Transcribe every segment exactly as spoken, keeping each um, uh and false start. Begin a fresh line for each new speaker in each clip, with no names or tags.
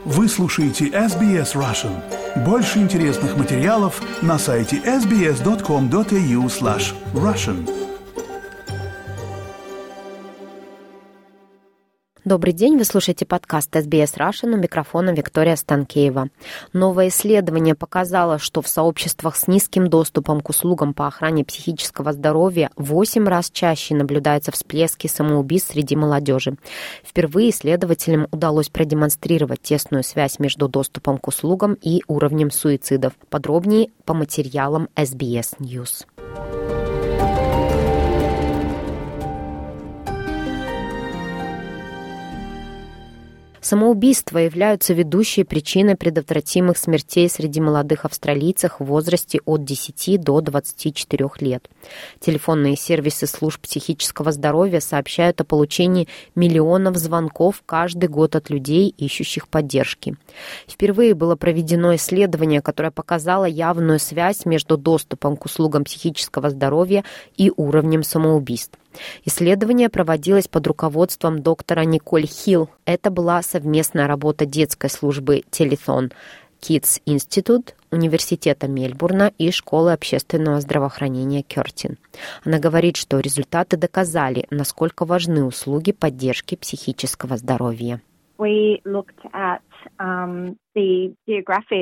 Вы слушаете эс би эс Russian. Больше интересных материалов на сайте эс би эс точка ком точка эй ю слэш Russian.
Добрый день, вы слушаете подкаст эс би эс Russian, у микрофона Виктория Станкеева. Новое исследование показало, что в сообществах с низким доступом к услугам по охране психического здоровья в восемь раз чаще наблюдаются всплески самоубийств среди молодежи. Впервые исследователям удалось продемонстрировать тесную связь между доступом к услугам и уровнем суицидов. Подробнее по материалам эс би эс News. Самоубийства являются ведущей причиной предотвратимых смертей среди молодых австралийцев в возрасте от десяти до двадцати четырёх лет. Телефонные сервисы служб психического здоровья сообщают о получении миллионов звонков каждый год от людей, ищущих поддержки. Впервые было проведено исследование, которое показало явную связь между доступом к услугам психического здоровья и уровнем самоубийств. Исследование проводилось под руководством доктора Николь Хилл. Это была совместная работа детской службы Telethon Kids Institute, Университета Мельбурна и Школы общественного здравоохранения Кёртин. Она говорит, что результаты доказали, насколько важны услуги поддержки психического здоровья.
We looked at um, the geographic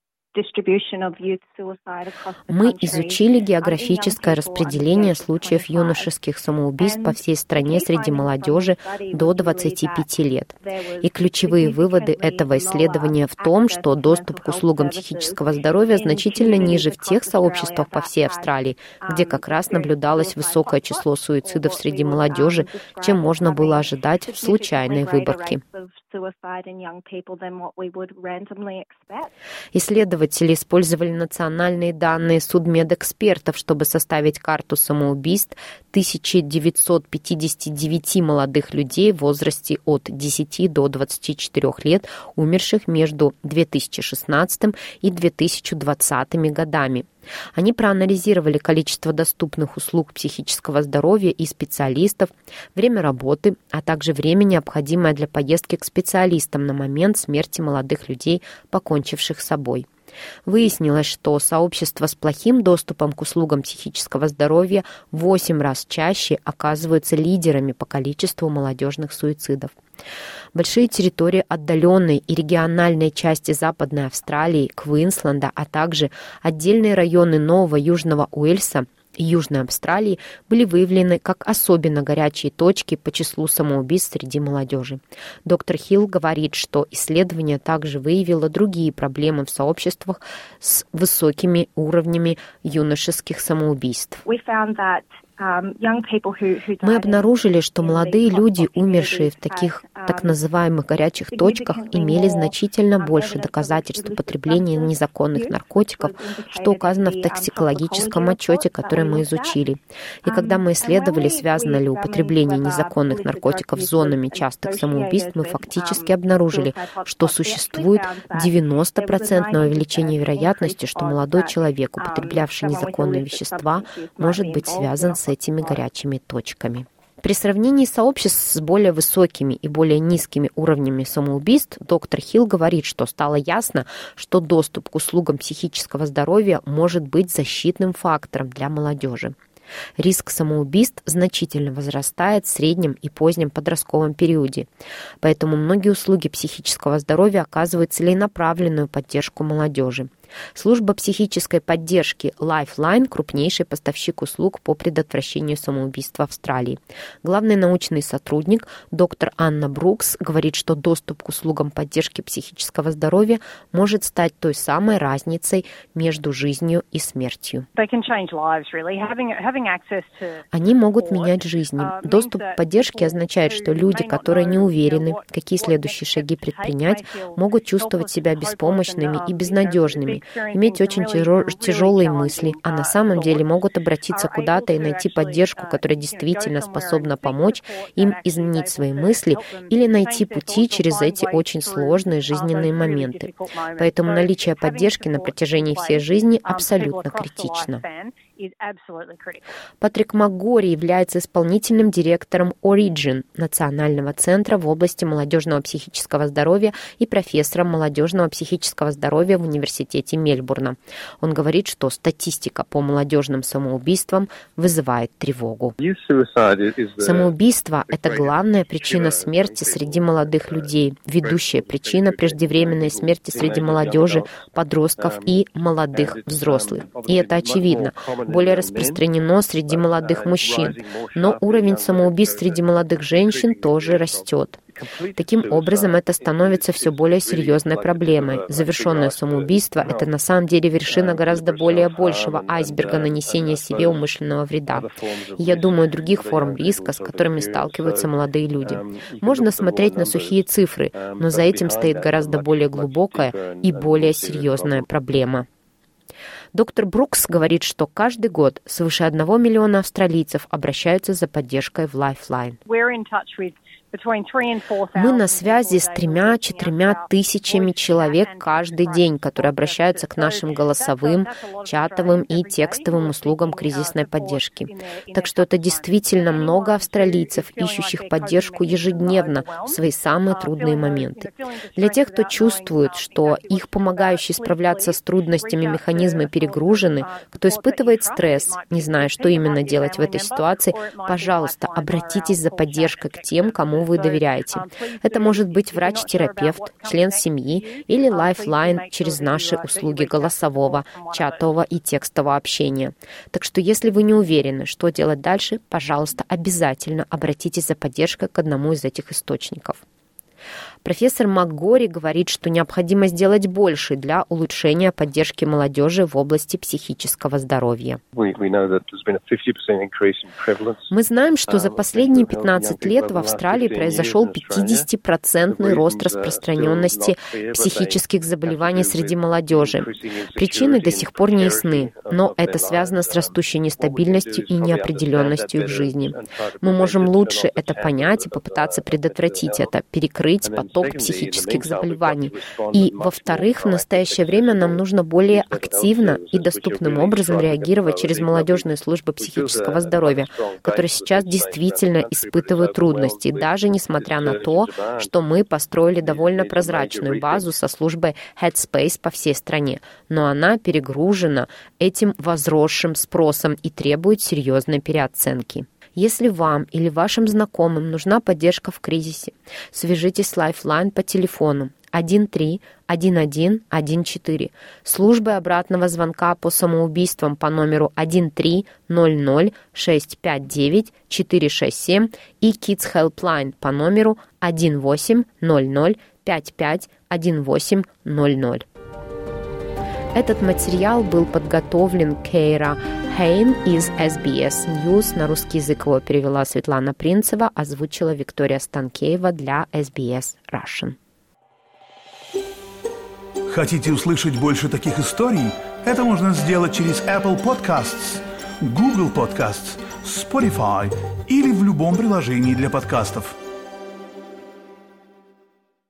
Мы изучили географическое распределение случаев юношеских самоубийств по всей стране среди молодежи до двадцати пяти лет. И ключевые выводы этого исследования в том, что доступ к услугам психического здоровья значительно ниже в тех сообществах по всей Австралии, где как раз наблюдалось высокое число суицидов среди молодежи, чем можно было ожидать в случайной выборке. Исследователи использовали национальные данные судмедэкспертов, чтобы составить карту самоубийств тысяча девятьсот пятьдесят девять молодых людей в возрасте от десяти до двадцати четырёх лет, умерших между две тысячи шестнадцатым и две тысячи двадцатыми годами. Они проанализировали количество доступных услуг психического здоровья и специалистов, время работы, а также время, необходимое для поездки к специалистам на момент смерти молодых людей, покончивших с собой. Выяснилось, что сообщества с плохим доступом к услугам психического здоровья в восемь раз чаще оказываются лидерами по количеству молодежных суицидов. Большие территории отдаленной и региональной части Западной Австралии, Квинсленда, а также отдельные районы Нового Южного Уэльса и Южной Австралии были выявлены как особенно горячие точки по числу самоубийств среди молодежи. Доктор Хилл говорит, что исследование также выявило другие проблемы в сообществах с высокими уровнями юношеских самоубийств. Мы обнаружили, что молодые люди, умершие в таких так называемых горячих точках, имели значительно больше доказательств употребления незаконных наркотиков, что указано в токсикологическом отчете, который мы изучили. И когда мы исследовали, связано ли употребление незаконных наркотиков с зонами частых самоубийств, мы фактически обнаружили, что существует девяносто процентов увеличение вероятности, что молодой человек, употреблявший незаконные вещества, может быть связан с этими горячими точками. При сравнении сообществ с более высокими и более низкими уровнями самоубийств доктор Хилл говорит, что стало ясно, что доступ к услугам психического здоровья может быть защитным фактором для молодежи. Риск самоубийств значительно возрастает в среднем и позднем подростковом периоде, поэтому многие услуги психического здоровья оказывают целенаправленную поддержку молодежи. Служба психической поддержки Lifeline – крупнейший поставщик услуг по предотвращению самоубийств в Австралии. Главный научный сотрудник доктор Анна Брукс говорит, что доступ к услугам поддержки психического здоровья может стать той самой разницей между жизнью и смертью. Они могут менять жизни. Доступ к поддержке означает, что люди, которые не уверены, какие следующие шаги предпринять, могут чувствовать себя беспомощными и безнадежными, иметь очень тяжелые мысли, а на самом деле могут обратиться куда-то и найти поддержку, которая действительно способна помочь им изменить свои мысли или найти пути через эти очень сложные жизненные моменты. Поэтому наличие поддержки на протяжении всей жизни абсолютно критично. Патрик МакГори является исполнительным директором Origin, Национального центра в области молодежного психического здоровья и профессором молодежного психического здоровья в Университете Мельбурна. Он говорит, что статистика по молодежным самоубийствам вызывает тревогу. Самоубийство – это главная причина смерти среди молодых людей, ведущая причина преждевременной смерти среди молодежи, подростков и молодых взрослых. И это очевидно. Более распространено среди молодых мужчин, но уровень самоубийств среди молодых женщин тоже растет. Таким образом, это становится все более серьезной проблемой. Завершенное самоубийство – это на самом деле вершина гораздо более большего айсберга нанесения себе умышленного вреда. И я думаю, других форм риска, с которыми сталкиваются молодые люди. Можно смотреть на сухие цифры, но за этим стоит гораздо более глубокая и более серьезная проблема. Доктор Брукс говорит, что каждый год свыше одного миллиона австралийцев обращаются за поддержкой в Lifeline. Мы на связи с тремя-четырьмя тысячами человек каждый день, которые обращаются к нашим голосовым, чатовым и текстовым услугам кризисной поддержки. Так что это действительно много австралийцев, ищущих поддержку ежедневно в свои самые трудные моменты. Для тех, кто чувствует, что их помогающие справляться с трудностями механизмы перегружены, кто испытывает стресс, не зная, что именно делать в этой ситуации, пожалуйста, обратитесь за поддержкой к тем, кому вы доверяете. Это может быть врач-терапевт, член семьи или Lifeline через наши услуги голосового, чатового и текстового общения. Так что если вы не уверены, что делать дальше, пожалуйста, обязательно обратитесь за поддержкой к одному из этих источников. Профессор МакГори говорит, что необходимо сделать больше для улучшения поддержки молодежи в области психического здоровья. Мы знаем, что за последние пятнадцать лет в Австралии произошел пятидесятипроцентный рост распространенности психических заболеваний среди молодежи. Причины до сих пор не ясны, но это связано с растущей нестабильностью и неопределенностью их жизни. Мы можем лучше это понять и попытаться предотвратить это, перекрыть поток психических заболеваний. И, во-вторых, в настоящее время нам нужно более активно и доступным образом реагировать через молодежные службы психического здоровья, которые сейчас действительно испытывают трудности, даже несмотря на то, что мы построили довольно прозрачную базу со службой Headspace по всей стране. Но она перегружена этим возросшим спросом и требует серьезной переоценки. Если вам или вашим знакомым нужна поддержка в кризисе, свяжитесь с Lifeline по телефону один три один один один четыре, службой обратного звонка по самоубийствам по номеру один три ноль ноль шесть пять девять четыре шесть семь и Kids Helpline по номеру один восемь ноль ноль пять пять один восемь ноль ноль. Этот материал был подготовлен Кейра Хейн из эс би эс News. На русский язык его перевела Светлана Принцева, озвучила Виктория Станкеева для эс би эс Russian.
Хотите услышать больше таких историй? Это можно сделать через Apple Podcasts, Google Podcasts, Spotify или в любом приложении для подкастов.